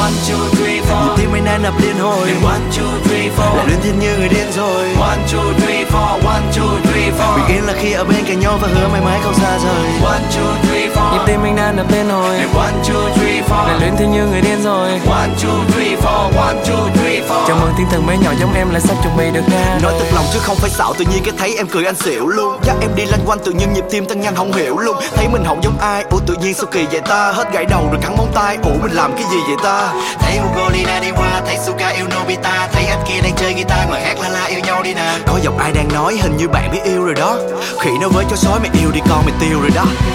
One, two, three, four. Nhịp tim anh đang đập liên hồi. One, two, three, four. Lại luyến thiên như người điên rồi. One, two, three, four. One, two, three, four. Bình yên là khi ở bên cạnh nhau và hứa mãi mãi không xa rời. One, two, three, four. Nhịp tim anh đang đập liên hồi. One, two, three, four. Lại luyến thiên như người điên rồi. One, two, three, four. One, two, three, four. Chào mừng thiên thần bé nhỏ giống em lại sắp chuẩn bị được ra. Nói thật lòng chứ không phải xạo, tự nhiên cái thấy em cười anh xỉu luôn. Dắt em đi lanh quanh tự nhiên nhịp tim tăng nhanh không hiểu luôn. Thấy mình không giống ai, ủa tự nhiên sao kỳ vậy ta. Hết gãy đầu rồi cắn móng tay, ủa mình làm cái gì vậy ta. Thấy Hugo Lina đi qua, thấy Suga yêu Nobita. Thấy anh kia đang chơi guitar mà hát la la yêu nhau đi nè. Có giọng ai đang nói hình như bạn biết yêu rồi đó. Khỉ nói với chó sói mày yêu đi con mày tiêu rồi đó.